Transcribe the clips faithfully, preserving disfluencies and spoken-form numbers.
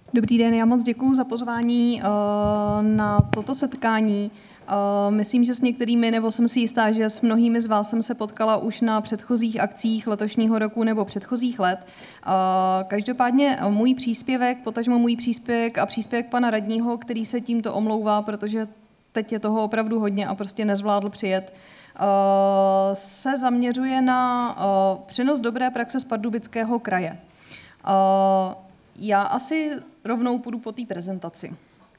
Dobrý den, já moc děkuji za pozvání na toto setkání. Myslím, že s některými, nebo jsem si jistá, že s mnohými z vás jsem se potkala už na předchozích akcích letošního roku nebo předchozích let. Každopádně můj příspěvek, potažmo můj příspěvek a příspěvek pana radního, který se tímto omlouvá, protože teď je toho opravdu hodně a prostě nezvládl přijet, se zaměřuje na přenos dobré praxe z Pardubického kraje. Já asi rovnou půjdu po té prezentaci.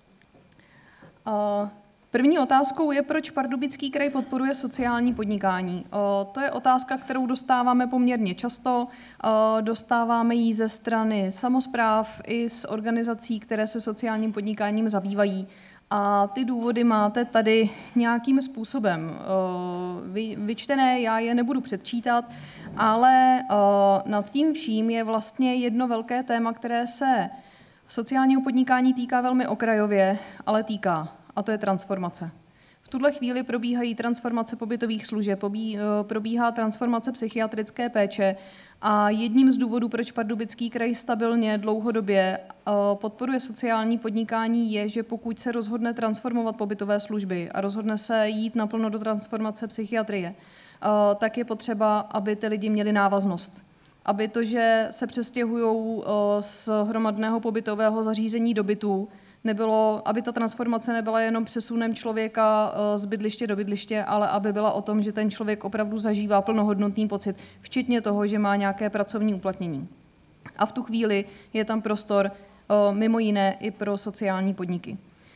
První otázkou je, proč Pardubický kraj podporuje sociální podnikání. To je otázka, kterou dostáváme poměrně často. Dostáváme ji ze strany samospráv i z organizací, které se sociálním podnikáním zabývají. A ty důvody máte tady nějakým způsobem vyčtené, já je nebudu předčítat, ale nad tím vším je vlastně jedno velké téma, které se sociálního podnikání týká velmi okrajově, ale týká, a to je transformace. V tuhle chvíli probíhají transformace pobytových služeb, probíhá transformace psychiatrické péče a jedním z důvodů, proč Pardubický kraj stabilně dlouhodobě podporuje sociální podnikání, je, že pokud se rozhodne transformovat pobytové služby a rozhodne se jít naplno do transformace psychiatrie, tak je potřeba, aby ty lidi měli návaznost. Aby to, že se přestěhují z hromadného pobytového zařízení do bytů, nebylo, aby ta transformace nebyla jenom přesunem člověka z bydliště do bydliště, ale aby byla o tom, že ten člověk opravdu zažívá plnohodnotný pocit, včetně toho, že má nějaké pracovní uplatnění. A v tu chvíli je tam prostor mimo jiné i pro sociální podniky.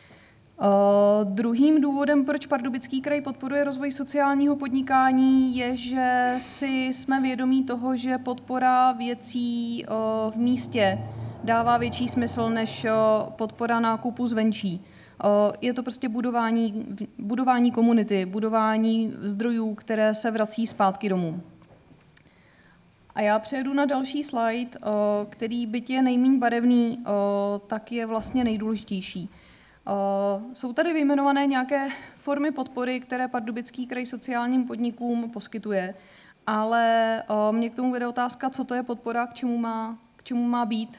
Uh, druhým důvodem, proč Pardubický kraj podporuje rozvoj sociálního podnikání, je, že si jsme vědomí toho, že podpora věcí uh, v místě dává větší smysl než uh, podpora nákupu zvenčí. Uh, je to prostě budování, budování komunity, budování zdrojů, které se vrací zpátky domů. A já přejdu na další slide, uh, který byť je nejméně barevný, uh, tak je vlastně nejdůležitější. Uh, jsou tady vyjmenované nějaké formy podpory, které Pardubický kraj sociálním podnikům poskytuje, ale uh, mě k tomu vede otázka, co to je podpora, k čemu má, k čemu má být.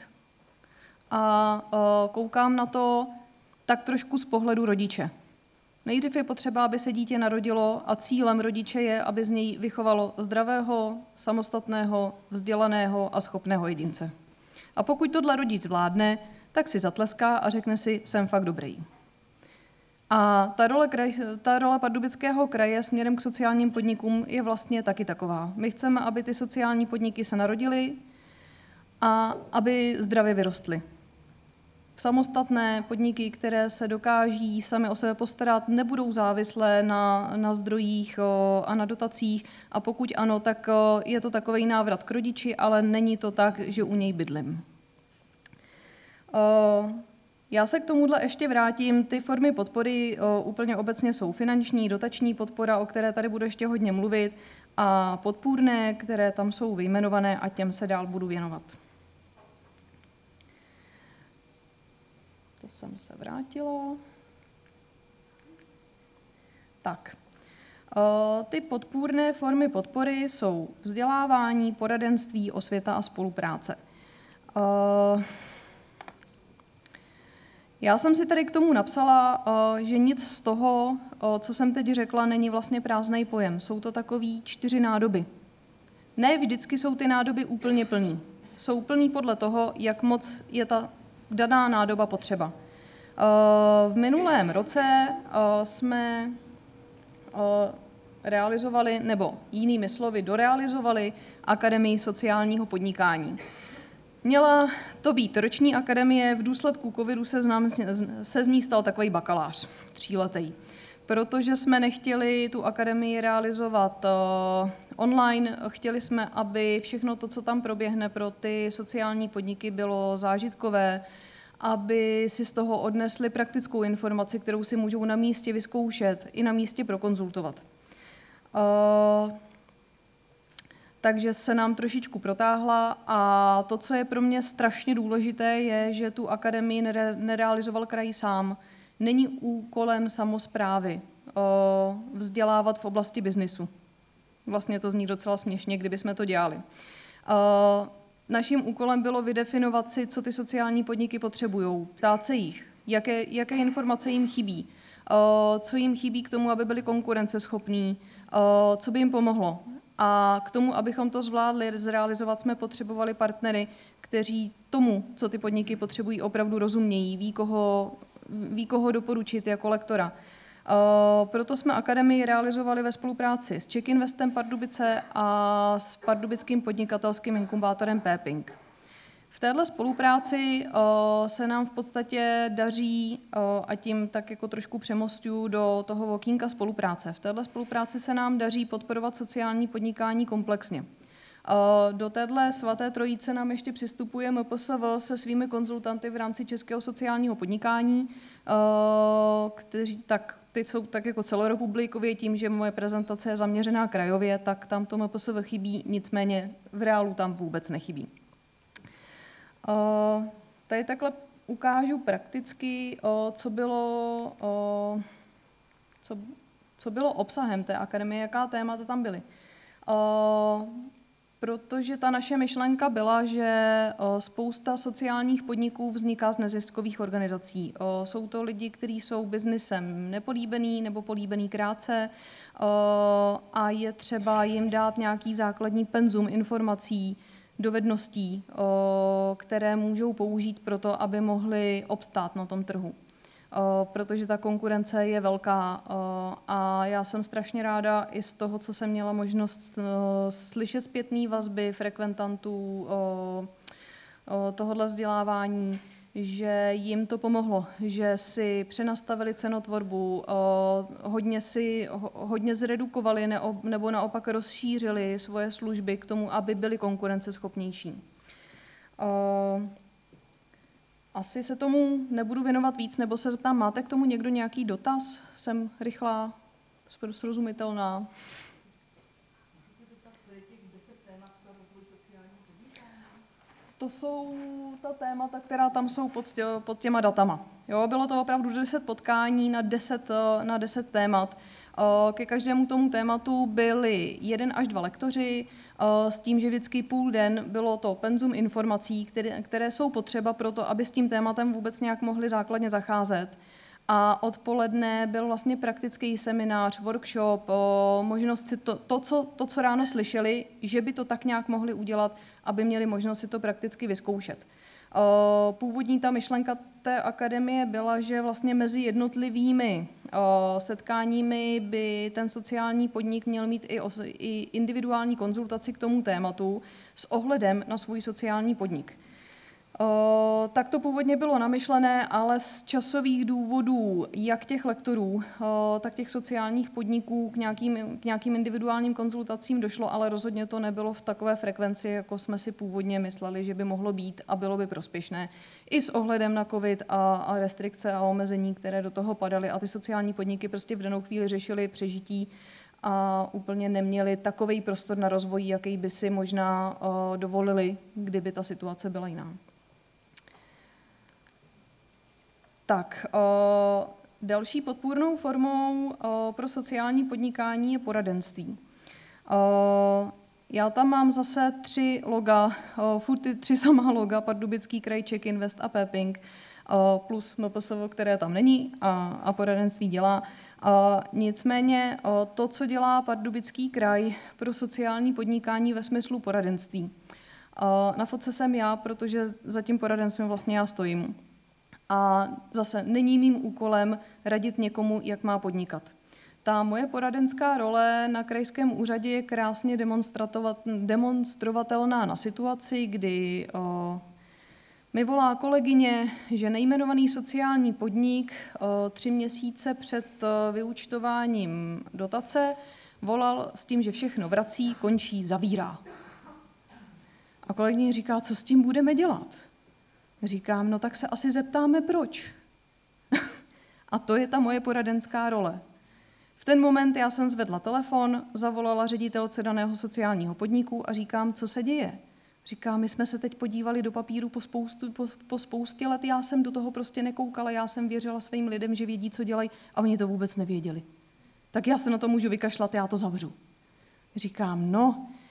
A uh, koukám na to tak trošku z pohledu rodiče. Nejdřív je potřeba, aby se dítě narodilo a cílem rodiče je, aby z něj vychovalo zdravého, samostatného, vzdělaného a schopného jedince. A pokud tohle rodič zvládne, tak si zatleská a řekne si, jsem fakt dobrý. A ta role, kraj, ta role Pardubického kraje směrem k sociálním podnikům je vlastně taky taková. My chceme, aby ty sociální podniky se narodily a aby zdravě vyrostly. Samostatné podniky, které se dokáží sami o sebe postarat, nebudou závislé na, na zdrojích o, a na dotacích. A pokud ano, tak o, je to takovej návrat k rodiči, ale není to tak, že u něj bydlím. Já se k tomuhle ještě vrátím. Ty formy podpory úplně obecně jsou finanční, dotační podpora, o které tady budu ještě hodně mluvit, a podpůrné, které tam jsou vyjmenované a těm se dál budu věnovat. To jsem se vrátila. Tak. Ty podpůrné formy podpory jsou vzdělávání, poradenství, osvěta a spolupráce. Já jsem si tady k tomu napsala, že nic z toho, co jsem teď řekla, není vlastně prázdný pojem. Jsou to takový čtyři nádoby. Ne vždycky jsou ty nádoby úplně plný. Jsou plný podle toho, jak moc je ta daná nádoba potřeba. V minulém roce jsme realizovali, nebo jinými slovy dorealizovali Akademii sociálního podnikání. Měla to být roční akademie, v důsledku covidu se z, nám, se z ní stal takový bakalář, tříletý. Protože jsme nechtěli tu akademii realizovat uh, online, chtěli jsme, aby všechno to, co tam proběhne pro ty sociální podniky, bylo zážitkové, aby si z toho odnesli praktickou informaci, kterou si můžou na místě vyzkoušet i na místě prokonzultovat. Uh, takže se nám trošičku protáhla a to, co je pro mě strašně důležité, je, že tu akademii nere- nerealizoval kraj sám. Není úkolem samosprávy o, vzdělávat v oblasti biznisu. Vlastně to zní docela směšně, kdyby jsme to dělali. O, naším úkolem bylo vydefinovat si, co ty sociální podniky potřebují, ptát se jich, jaké, jaké informace jim chybí, co jim chybí k tomu, aby byli konkurenceschopní, co by jim pomohlo. A k tomu, abychom to zvládli zrealizovat, jsme potřebovali partnery, kteří tomu, co ty podniky potřebují, opravdu rozumějí, ví, koho, ví, koho doporučit jako lektora. Proto jsme akademii realizovali ve spolupráci s Czech Investem Pardubice a s pardubickým podnikatelským inkubátorem Péping. V této spolupráci se nám v podstatě daří, a tím tak jako trošku přemostuju do toho okýnka spolupráce, v této spolupráci se nám daří podporovat sociální podnikání komplexně. Do téhle svaté trojice nám ještě přistupuje M P S V se svými konzultanty v rámci českého sociálního podnikání, kteří tak, teď jsou tak jako celorepublikově, tím, že moje prezentace je zaměřená krajově, tak tam to M P S V chybí, nicméně v reálu tam vůbec nechybí. Tady takhle ukážu prakticky, co bylo, co, co bylo obsahem té akademie, jaká témata tam byly. Protože ta naše myšlenka byla, že spousta sociálních podniků vzniká z neziskových organizací. Jsou to lidi, kteří jsou biznisem nepolíbený nebo políbený krátce a je třeba jim dát nějaký základní penzum informací, dovedností, které můžou použít pro to, aby mohli obstát na tom trhu. Protože ta konkurence je velká a já jsem strašně ráda i z toho, co jsem měla možnost slyšet zpětné vazby frekventantů tohohle vzdělávání, že jim to pomohlo, že si přenastavili cenotvorbu, hodně, si, hodně zredukovali nebo naopak rozšířili svoje služby k tomu, aby byli konkurenceschopnější. Asi se tomu nebudu věnovat víc, nebo se zeptám, máte k tomu někdo nějaký dotaz? Jsem rychlá, srozumitelná. To jsou ta témata, která tam jsou pod, tě, pod těma datama. Jo, bylo to opravdu deset potkání na deset, na deset témat. Ke každému tomu tématu byli jeden až dva lektoři, s tím, že vždycky půl den bylo to penzum informací, které, které jsou potřeba pro to, aby s tím tématem vůbec nějak mohli základně zacházet. A odpoledne byl vlastně praktický seminář, workshop, možnost si to, to, co, to, co ráno slyšeli, že by to tak nějak mohli udělat, aby měli možnost si to prakticky vyzkoušet. Původní ta myšlenka té akademie byla, že vlastně mezi jednotlivými setkáními by ten sociální podnik měl mít i, i individuální konzultaci k tomu tématu s ohledem na svůj sociální podnik. Uh, tak to původně bylo namyšlené, ale z časových důvodů, jak těch lektorů, uh, tak těch sociálních podniků k nějakým, k nějakým individuálním konzultacím došlo, ale rozhodně to nebylo v takové frekvenci, jako jsme si původně mysleli, že by mohlo být a bylo by prospěšné. I s ohledem na covid a, a restrikce a omezení, které do toho padaly a ty sociální podniky prostě v danou chvíli řešily přežití a úplně neměli takový prostor na rozvoj, jaký by si možná uh, dovolili, kdyby ta situace byla jiná. Tak, uh, další podpůrnou formou uh, pro sociální podnikání je poradenství. Uh, já tam mám zase tři loga, uh, furt ty tři samá loga, Pardubický kraj, Czech Invest a Péping, uh, plus M P S V, které tam není a, a poradenství dělá. Uh, nicméně uh, to, co dělá Pardubický kraj pro sociální podnikání ve smyslu poradenství. Uh, na fotce jsem já, protože za tím poradenstvím vlastně já stojím. A zase není mým úkolem radit někomu, jak má podnikat. Ta moje poradenská role na krajském úřadě je krásně demonstrovatelná na situaci, kdy o, mi volá kolegyně, že nejmenovaný sociální podnik o, tři měsíce před o, vyúčtováním dotace volal s tím, že všechno vrací, končí, zavírá. A kolegyně říká, co s tím budeme dělat? Říkám, no tak se asi zeptáme, proč. A to je ta moje poradenská role. V ten moment já jsem zvedla telefon, zavolala ředitelce daného sociálního podniku a říkám, co se děje. Říká, my jsme se teď podívali do papíru po, spoustu, po, po spoustě let, já jsem do toho prostě nekoukala, já jsem věřila svým lidem, že vědí, co dělají, a oni to vůbec nevěděli. Tak já se na to můžu vykašlat, já to zavřu. Říkám, no,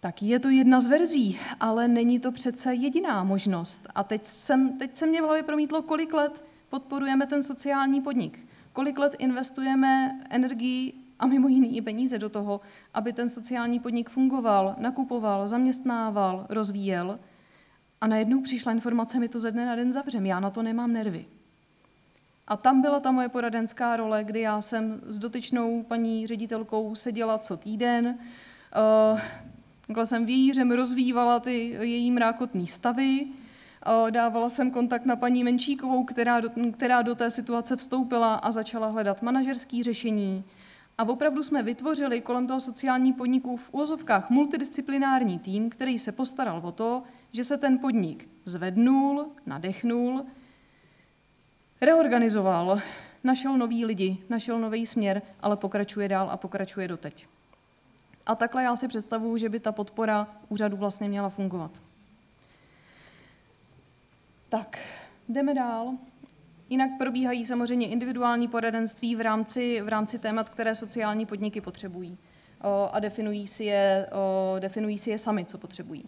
Tak je to jedna z verzí, ale není to přece jediná možnost. A teď, jsem, teď se mě v hlavě promítlo, kolik let podporujeme ten sociální podnik. Kolik let investujeme energii a mimo jiný i peníze do toho, aby ten sociální podnik fungoval, nakupoval, zaměstnával, rozvíjel. A najednou přišla informace, my to ze dne na den zavřem. Já na to nemám nervy. A tam byla ta moje poradenská role, kdy já jsem s dotyčnou paní ředitelkou seděla co týden, uh, takhle jsem vějířem rozvívala ty její mrákotný stavy, uh, dávala jsem kontakt na paní Menšíkovou, která do, která do té situace vstoupila a začala hledat manažerské řešení. A opravdu jsme vytvořili kolem toho sociálního podniku v úvozovkách multidisciplinární tým, který se postaral o to, že se ten podnik zvednul, nadechnul, reorganizoval, našel nový lidi, našel nový směr, ale pokračuje dál a pokračuje doteď. A takhle já si představuji, že by ta podpora úřadu vlastně měla fungovat. Tak, jdeme dál. Jinak probíhají samozřejmě individuální poradenství v rámci, v rámci témat, které sociální podniky potřebují o, a definují si, je, o, definují si je sami, co potřebují.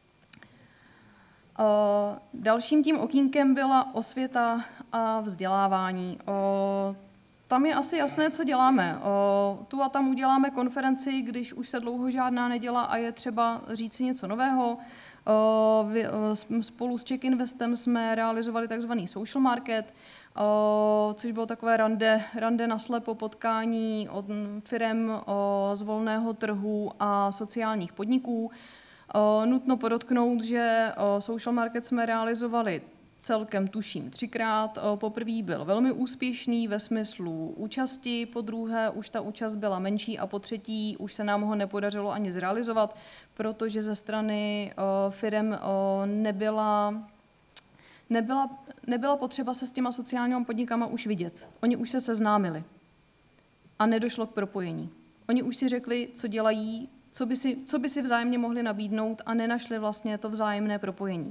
O, dalším tím okýnkem byla osvěta a vzdělávání. O, tam je asi jasné, co děláme. O, tu a tam uděláme konferenci, když už se dlouho žádná nedělá a je třeba říct si něco nového. O, vy, o, spolu s Czech Investem jsme realizovali takzvaný social market, o, což bylo takové rande, rande naslepo potkání od firem o, z volného trhu a sociálních podniků. O, nutno podotknout, že o, social market jsme realizovali celkem tuším třikrát. Poprvý byl velmi úspěšný ve smyslu účasti, po druhé už ta účast byla menší a po třetí už se nám ho nepodařilo ani zrealizovat, protože ze strany firem nebyla, nebyla, nebyla potřeba se s těma sociálními podnikama už vidět. Oni už se seznámili a nedošlo k propojení. Oni už si řekli, co dělají, co by si, co by si vzájemně mohli nabídnout a nenašli vlastně to vzájemné propojení.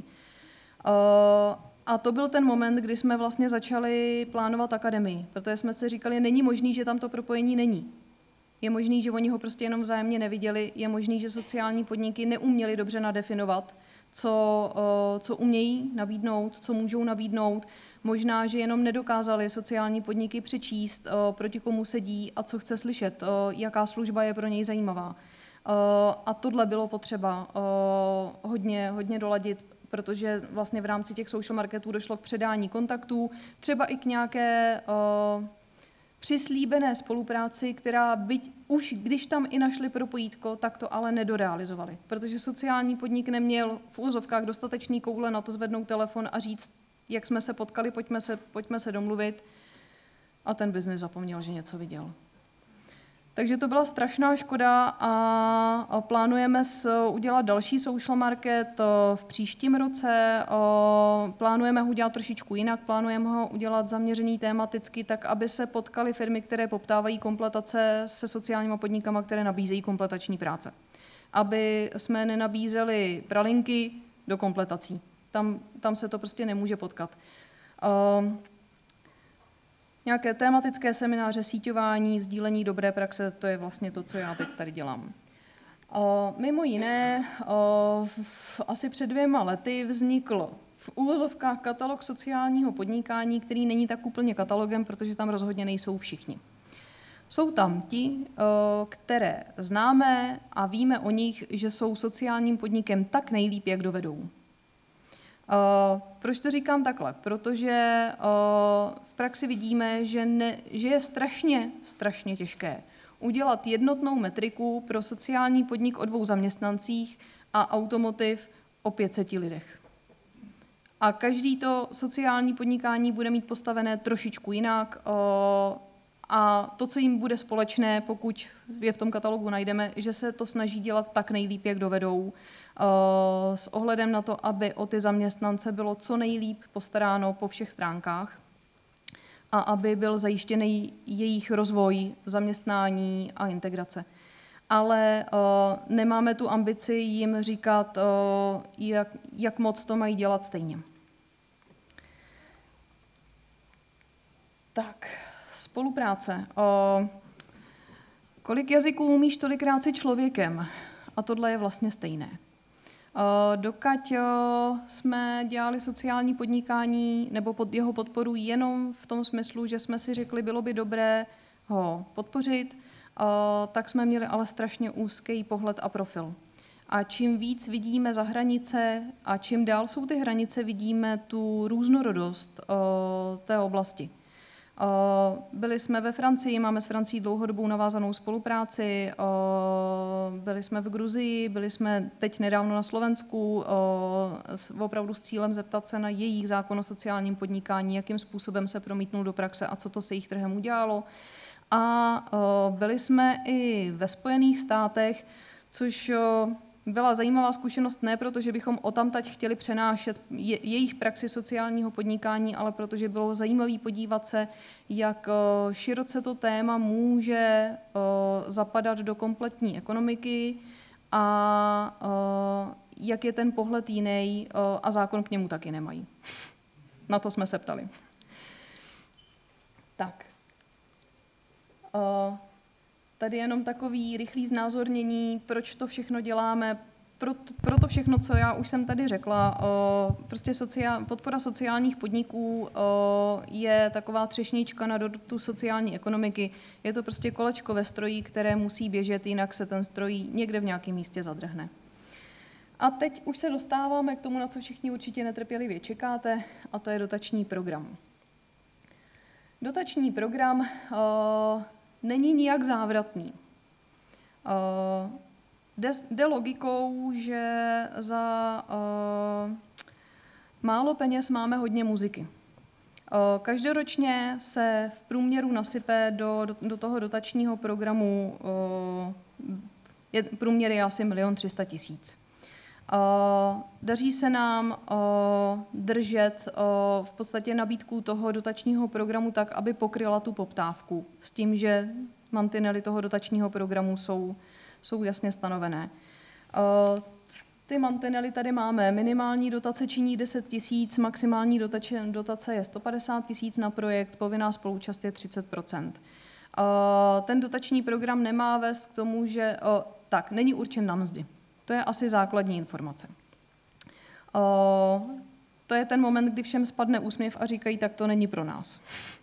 A to byl ten moment, kdy jsme vlastně začali plánovat akademii, protože jsme si říkali, není možný, že tam to propojení není. Je možný, že oni ho prostě jenom vzájemně neviděli, je možný, že sociální podniky neuměli dobře nadefinovat, co, co umějí nabídnout, co můžou nabídnout. Možná, že jenom nedokázali sociální podniky přečíst, proti komu sedí a co chce slyšet, jaká služba je pro něj zajímavá. A tohle bylo potřeba hodně, hodně doladit, protože vlastně v rámci těch social marketů došlo k předání kontaktů, třeba i k nějaké uh, přislíbené spolupráci, která byť už když tam i našli propojítko, tak to ale nedorealizovali, protože sociální podnik neměl v úzovkách dostatečný koule na to zvednout telefon a říct, jak jsme se potkali, pojďme se, pojďme se domluvit, a ten biznis zapomněl, že něco viděl. Takže to byla strašná škoda a plánujeme udělat další social market v příštím roce. Plánujeme ho udělat trošičku jinak, plánujeme ho udělat zaměřený tematicky, tak aby se potkaly firmy, které poptávají kompletace se sociálníma podnikama, které nabízejí kompletační práce. Aby jsme nenabízeli pralinky do kompletací. Tam, tam se to prostě nemůže potkat. Nějaké tematické semináře, síťování, sdílení dobré praxe, to je vlastně to, co já teď tady dělám. O, mimo jiné, o, v, asi před dvěma lety vznikl v uvozovkách katalog sociálního podnikání, který není tak úplně katalogem, protože tam rozhodně nejsou všichni. Jsou tam ti, o, které známe a víme o nich, že jsou sociálním podnikem tak nejlíp, jak dovedou. Uh, proč to říkám takhle? Protože uh, v praxi vidíme, že, ne, že je strašně, strašně těžké udělat jednotnou metriku pro sociální podnik o dvou zaměstnancích a automotiv o pět set lidech. A každý to sociální podnikání bude mít postavené trošičku jinak uh, a to, co jim bude společné, pokud je v tom katalogu najdeme, že se to snaží dělat tak nejlíp, jak dovedou, s ohledem na to, aby o ty zaměstnance bylo co nejlíp postaráno po všech stránkách a aby byl zajištěný jejich rozvoj, zaměstnání a integrace. Ale uh, nemáme tu ambici jim říkat, uh, jak, jak moc to mají dělat stejně. Tak, spolupráce. Uh, kolik jazyků umíš, tolikrát si člověkem. A tohle je vlastně stejné. Dokud jsme dělali sociální podnikání nebo pod jeho podporu jenom v tom smyslu, že jsme si řekli, bylo by dobré ho podpořit, tak jsme měli ale strašně úzký pohled a profil. A čím víc vidíme za hranice a čím dál jsou ty hranice, vidíme tu různorodost té oblasti. Byli jsme ve Francii, máme s Francií dlouhodobou navázanou spolupráci, byli jsme v Gruzii, byli jsme teď nedávno na Slovensku, opravdu s cílem zeptat se na jejich zákon o sociálním podnikání, jakým způsobem se promítnul do praxe a co to se jejich trhem udělalo. A byli jsme i ve Spojených státech, což byla zajímavá zkušenost ne proto, že bychom odtamtud chtěli přenášet je, jejich praxi sociálního podnikání, ale protože bylo zajímavé podívat se, jak široce to téma může zapadat do kompletní ekonomiky a jak je ten pohled jiný a zákon k němu taky nemají. Na to jsme se ptali. Tak. Tady jenom takový rychlý znázornění, proč to všechno děláme, pro, pro to všechno, co já už jsem tady řekla. Prostě sociál, podpora sociálních podniků je taková třešnička na dortu sociální ekonomiky. Je to prostě kolečko ve stroji, které musí běžet, jinak se ten stroj někde v nějakém místě zadrhne. A teď už se dostáváme k tomu, na co všichni určitě netrpělivě čekáte, a to je dotační program. Dotační program není nijak závratný. Jde, jde logikou, že za uh, málo peněz máme hodně muziky. Uh, každoročně se v průměru nasype do, do, do toho dotačního programu, uh, je, průměr je asi milion tři sta tisíc. Uh, daří se nám uh, držet uh, v podstatě nabídku toho dotačního programu tak, aby pokryla tu poptávku, s tím, že mantinely toho dotačního programu jsou, jsou jasně stanovené. Uh, ty mantinely tady máme. Minimální dotace činí deset tisíc, maximální dotace, dotace je sto padesát tisíc na projekt, povinná spoluúčast je třicet procent. Uh, ten dotační program nemá vést k tomu, že... Uh, tak, není určen na mzdy. To je asi základní informace. Uh, to je ten moment, kdy všem spadne úsměv a říkají, tak to není pro nás.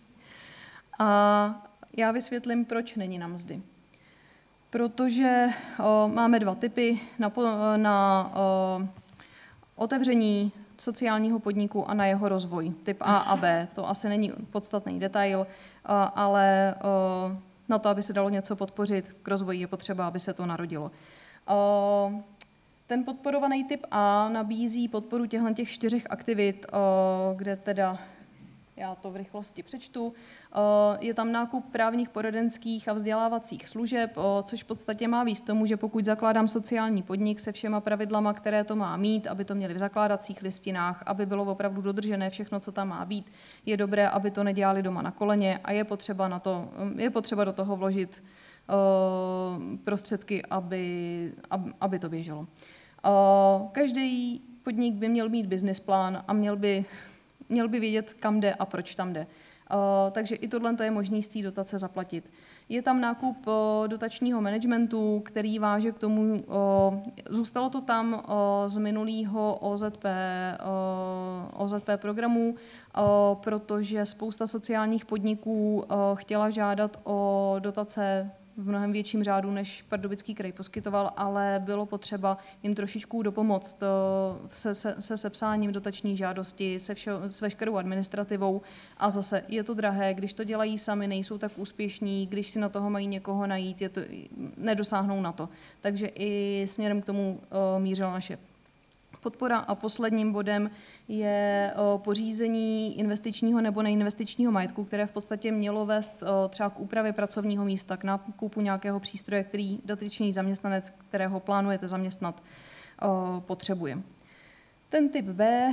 A já vysvětlím, proč není na mzdy. Protože uh, máme dva typy na, na uh, otevření sociálního podniku a na jeho rozvoj. Typ A a B. To asi není podstatný detail, uh, ale uh, na to, aby se dalo něco podpořit k rozvoji, je potřeba, aby se to narodilo. Uh, ten podporovaný typ A nabízí podporu těchto těch čtyřech aktivit, uh, kde teda, já to v rychlosti přečtu, uh, je tam nákup právních, poradenských a vzdělávacích služeb, uh, což v podstatě má výst tomu, že pokud zakládám sociální podnik se všema pravidlama, které to má mít, aby to měli v zakládacích listinách, aby bylo opravdu dodržené všechno, co tam má být, je dobré, aby to nedělali doma na koleně a je potřeba, na to, je potřeba do toho vložit prostředky, aby, aby to běželo. Každý podnik by měl mít business plán a měl by, měl by vědět, kam jde a proč tam jde. Takže i tohle je možné z té dotace zaplatit. Je tam nákup dotačního managementu, který váže k tomu, zůstalo to tam z minulého O Z P, O Z P programu, protože spousta sociálních podniků chtěla žádat o dotace v mnohem větším řádu, než Pardubický kraj poskytoval, ale bylo potřeba jim trošičku dopomoct se, se, se sepsáním dotační žádosti, se, vše, s veškerou administrativou a zase je to drahé, když to dělají sami, nejsou tak úspěšní, když si na toho mají někoho najít, je to, nedosáhnou na to. Takže i směrem k tomu uh, mířila naše podpora a posledním bodem je pořízení investičního nebo neinvestičního majetku, které v podstatě mělo vést třeba k úpravě pracovního místa, k nákupu nějakého přístroje, který dotyčný zaměstnanec, kterého plánujete zaměstnat, potřebuje. Ten typ B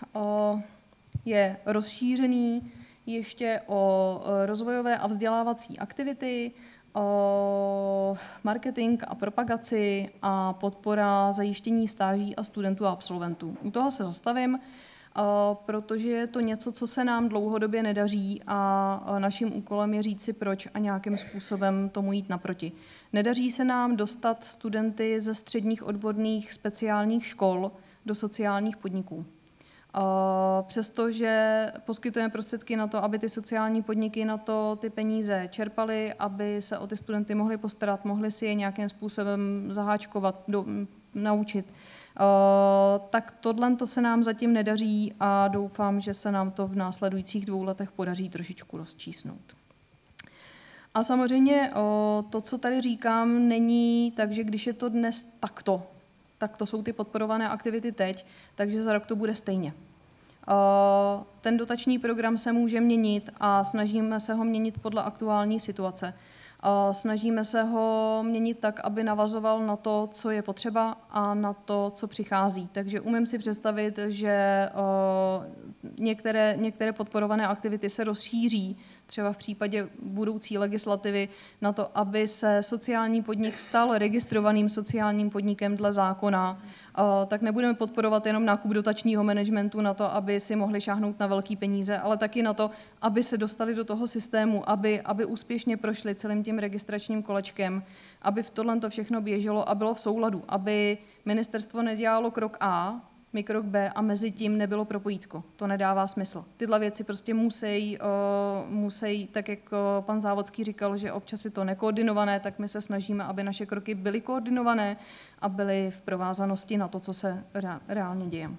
je rozšířený ještě o rozvojové a vzdělávací aktivity, marketing a propagaci a podpora zajištění stáží a studentů a absolventů. U toho se zastavím. protože je to něco, co se nám dlouhodobě nedaří a naším úkolem je říct si proč a nějakým způsobem tomu jít naproti. Nedaří se nám dostat studenty ze středních odborných speciálních škol do sociálních podniků. Přestože poskytujeme prostředky na to, aby ty sociální podniky na to ty peníze čerpaly, aby se o ty studenty mohli postarat, mohli si je nějakým způsobem zaháčkovat, do, naučit, tak tohle to se nám zatím nedaří a doufám, že se nám to v následujících dvou letech podaří trošičku rozčísnout. A samozřejmě to, co tady říkám, není tak, že když je to dnes takto, tak to jsou ty podporované aktivity teď, takže za rok to bude stejně. Ten dotační program se může měnit a snažíme se ho měnit podle aktuální situace. Snažíme se ho měnit tak, aby navazoval na to, co je potřeba a na to, co přichází. Takže umím si představit, že některé, některé podporované aktivity se rozšíří, třeba v případě budoucí legislativy, na to, aby se sociální podnik stal registrovaným sociálním podnikem dle zákona, tak nebudeme podporovat jenom nákup dotačního managementu na to, aby si mohli šáhnout na velké peníze, ale taky na to, aby se dostali do toho systému, aby, aby úspěšně prošli celým tím registračním kolečkem, aby v tohle to všechno běželo a bylo v souladu, aby ministerstvo nedělalo krok A, my krok B a mezi tím nebylo propojítko. To nedává smysl. Tyhle věci prostě musí, uh, musí, tak jak uh, pan Závodský říkal, že občas je to nekoordinované, tak my se snažíme, aby naše kroky byly koordinované a byly v provázanosti na to, co se re- reálně děje.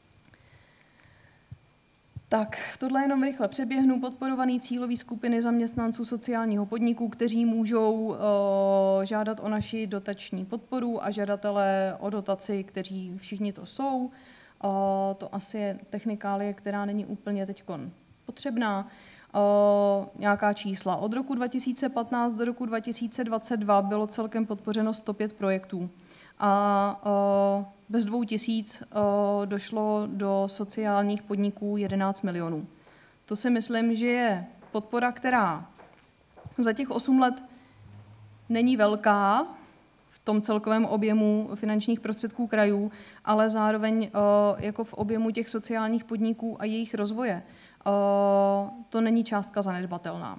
Tak, tohle jenom rychle přeběhnu. Podporovaný cílový skupiny zaměstnanců sociálního podniku, kteří můžou uh, žádat o naši dotační podporu a žadatelé o dotaci, kteří všichni to jsou. Uh, to asi je technikálie, která není úplně teď potřebná. Uh, nějaká čísla. Od roku dva tisíce patnáct do roku dva tisíce dvacet dva bylo celkem podpořeno sto pět projektů. A uh, bez dvou tisíc uh, došlo do sociálních podniků jedenáct milionů. To si myslím, že je podpora, která za těch osm let není velká v tom celkovém objemu finančních prostředků krajů, ale zároveň uh, jako v objemu těch sociálních podniků a jejich rozvoje. Uh, to není částka zanedbatelná.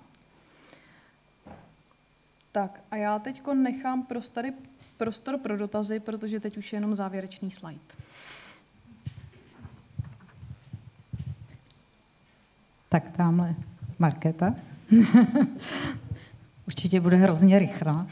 Tak a já teď nechám prostory prostor pro dotazy, protože teď už je jenom závěrečný slide. Tak tamhle Markéta. Určitě bude hrozně rychlá.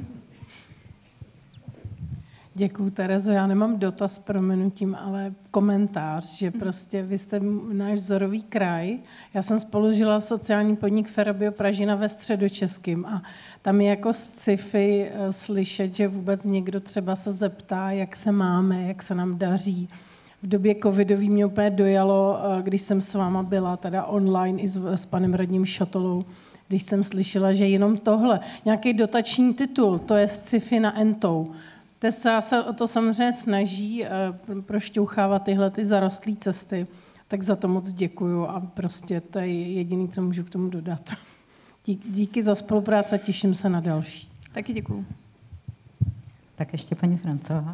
Děkuju, Terezo. Já nemám dotaz s prominutím, ale komentář, že prostě vy jste náš vzorový kraj. Já jsem spolužila sociální podnik Ferrobio Pražina ve Středočeském a tam je jako z sci-fi slyšet, že vůbec někdo třeba se zeptá, jak se máme, jak se nám daří. V době covidový mě úplně dojalo, když jsem s váma byla, teda online i s, s panem radním Šotolou, když jsem slyšela, že jenom tohle, nějaký dotační titul, to je sci-fi na entou. Tesa se o to samozřejmě snaží prošťouchávat tyhle ty zarostlé cesty, tak za to moc děkuju a prostě to je jediné, co můžu k tomu dodat. Díky za spolupráci a těším se na další. Taky děkuju. Tak ještě paní Francová.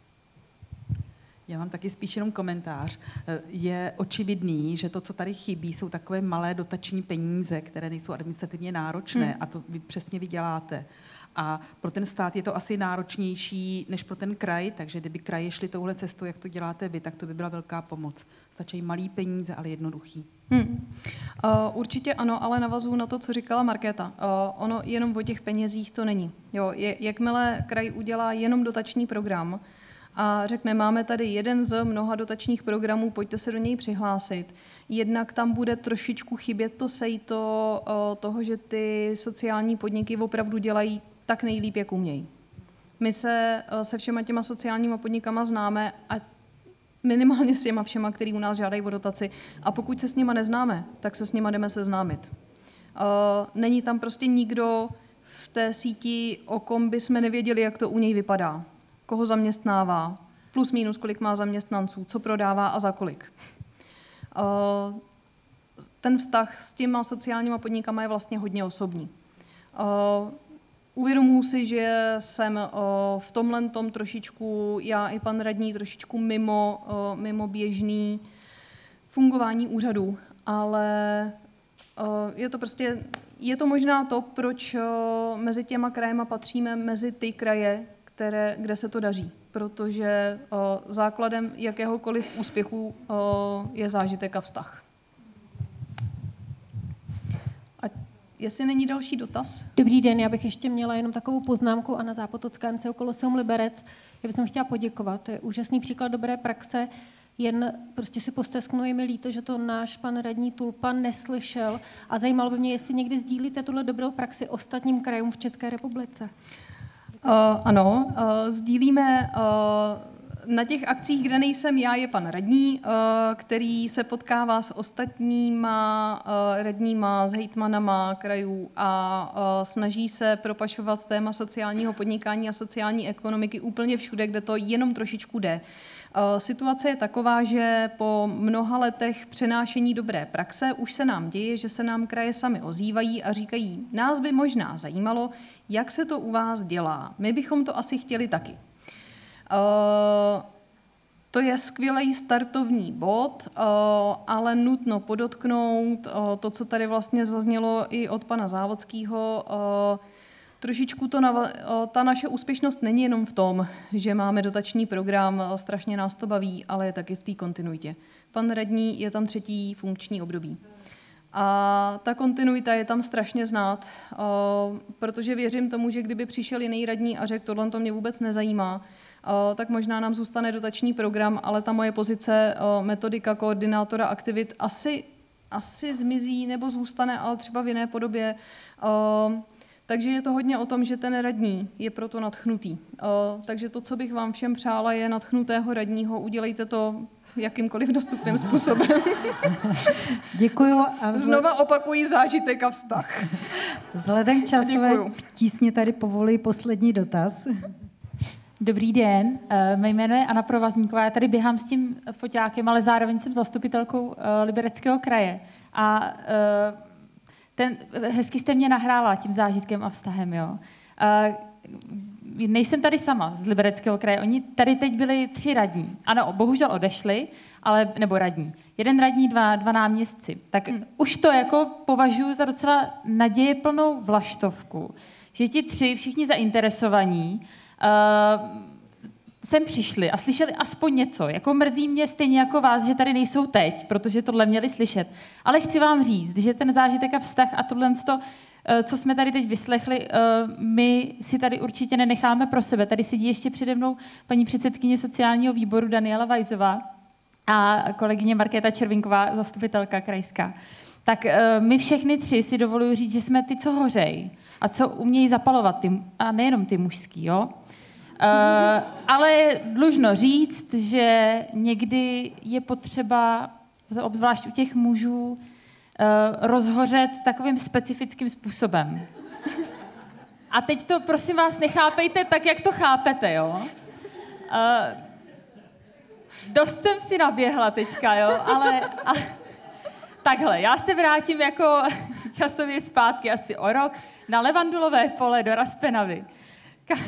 Já mám taky spíš jenom komentář. Je očividný, že to, co tady chybí, jsou takové malé dotační peníze, které nejsou administrativně náročné hmm. a to vy přesně vyděláte. A pro ten stát je to asi náročnější než pro ten kraj, takže kdyby kraje šli touhle cestou, jak to děláte vy, tak to by byla velká pomoc. Stačí malý peníze, ale jednoduchý. Hmm. Uh, určitě ano, ale navazuju na to, co říkala Markéta. Uh, ono jenom o těch penězích to není. Jo, je, jakmile kraj udělá jenom dotační program a řekne, máme tady jeden z mnoha dotačních programů, pojďte se do něj přihlásit. Jednak tam bude trošičku chybět to sejto uh, toho, že ty sociální podniky opravdu dělají tak nejlíp, jak umějí. My se uh, se všema těma sociálníma podnikama známe a minimálně s těma všema, který u nás žádají o dotaci. A pokud se s nima neznáme, tak se s nima jdeme seznámit. Uh, není tam prostě nikdo v té síti, o kom by jsme nevěděli, jak to u něj vypadá. Koho zaměstnává, plus minus, kolik má zaměstnanců, co prodává a za kolik. Uh, ten vztah s těma sociálníma podnikama je vlastně hodně osobní. Uh, Uvědomuji si, že jsem v tomhle tom trošičku, já i pan radní, trošičku mimo, mimo běžný fungování úřadu, ale je to prostě, je to možná to, proč mezi těma krajema patříme mezi ty kraje, které, kde se to daří, protože základem jakéhokoliv úspěchu je zážitek a vztah. A jestli není další dotaz? Dobrý den, já bych ještě měla jenom takovou poznámku a na Zápotocké M C O Koloseum Liberec. Já bych chtěla poděkovat, to je úžasný příklad dobré praxe, jen prostě si postesknu, je mi líto, že to náš pan radní Tulpa neslyšel a zajímalo by mě, jestli někdy sdílíte tuhle dobrou praxi ostatním krajům v České republice. Uh, ano, uh, sdílíme uh, na těch akcích, kde nejsem já, je pan radní, uh, který se potkává s ostatníma uh, radníma, s hejtmanama krajů a uh, snaží se propašovat téma sociálního podnikání a sociální ekonomiky úplně všude, kde to jenom trošičku jde. Situace je taková, že po mnoha letech přenášení dobré praxe už se nám děje, že se nám kraje sami ozývají a říkají, nás by možná zajímalo, jak se to u vás dělá. My bychom to asi chtěli taky. To je skvělý startovní bod, ale nutno podotknout to, co tady vlastně zaznělo i od pana Závodského. Trošičku to nava- ta naše úspěšnost není jenom v tom, že máme dotační program, strašně nás to baví, ale je taky v té kontinuitě. Pan radní je tam třetí funkční období. A ta kontinuita je tam strašně znát, protože věřím tomu, že kdyby přišel jiný radní a řekl, tohle to mě vůbec nezajímá, tak možná nám zůstane dotační program, ale ta moje pozice metodika koordinátora aktivit asi, asi zmizí nebo zůstane, ale třeba v jiné podobě. Takže je to hodně o tom, že ten radní je proto nadchnutý. Takže to, co bych vám všem přála, je nadchnutého radního. Udělejte to jakýmkoliv dostupným způsobem. Děkuju. A Znova opakují zážitek a vztah. Vzhledem k časové tísni tady povoluji poslední dotaz. Dobrý den, mé jméno je Anna Provazníková, já tady běhám s tím foťákem, ale zároveň jsem zastupitelkou Libereckého kraje. A ten, hezky jste mě nahrála tím zážitkem a vztahem, jo. Nejsem tady sama z Libereckého kraje, oni tady teď byli tři radní. Ano, bohužel odešli, ale, nebo radní. Jeden radní, dva, dva náměstci. Tak hmm. už to jako považuji za docela nadějeplnou vlaštovku, že ti tři, všichni zainteresovaní, uh, sem přišli a slyšeli aspoň něco. Jako mrzí mě stejně jako vás, že tady nejsou teď, protože tohle měli slyšet. Ale chci vám říct, že ten zážitek a vztah a tohle, co jsme tady teď vyslechli, my si tady určitě nenecháme pro sebe. Tady sedí ještě přede mnou paní předsedkyně sociálního výboru Daniela Vajzová a kolegyně Markéta Červinková, zastupitelka krajská. Tak my všechny tři si dovoluji říct, že jsme ty, co hořej a co umějí zapalovat, ty, a nejenom ty mužský, jo? Uh, ale dlužno říct, že někdy je potřeba, obzvlášť u těch mužů, uh, rozhořet takovým specifickým způsobem. A teď to, prosím vás, nechápejte tak, jak to chápete, jo? Uh, dost jsem si naběhla teďka, jo? Ale, ale takhle, já se vrátím jako časově zpátky asi o rok na Levandulové pole do Raspenavy. Ka-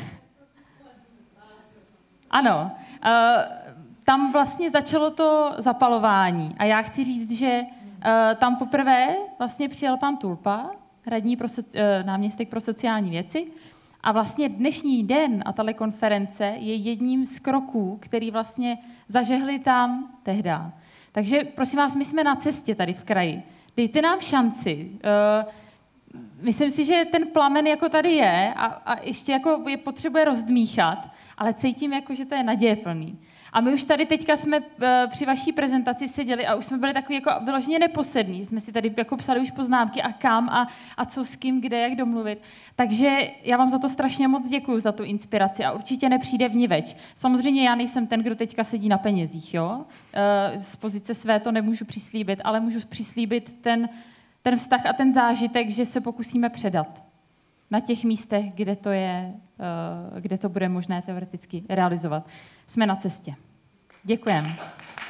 Ano, uh, tam vlastně začalo to zapalování a já chci říct, že uh, tam poprvé vlastně přijel pan Tulpa, radní pro soci, uh, náměstek pro sociální věci a vlastně dnešní den a tato konference je jedním z kroků, který vlastně zažehli tam tehda. Takže prosím vás, my jsme na cestě tady v kraji. Dejte nám šanci. Uh, myslím si, že ten plamen jako tady je a, a ještě jako je potřebuje rozdmíchat, ale cítím, jako, že to je nadějeplný. A my už tady teďka jsme uh, při vaší prezentaci seděli a už jsme byli takový jako vyloženě neposední, jsme si tady jako psali už poznámky a kam a, a co s kým, kde, jak domluvit. Takže já vám za to strašně moc děkuju, za tu inspiraci a určitě nepřijde vniveč. Samozřejmě já nejsem ten, kdo teďka sedí na penězích, jo? Uh, z pozice své to nemůžu přislíbit, ale můžu přislíbit ten, ten vztah a ten zážitek, že se pokusíme předat na těch místech, kde to je, kde to bude možné teoreticky realizovat. Jsme na cestě. Děkujeme.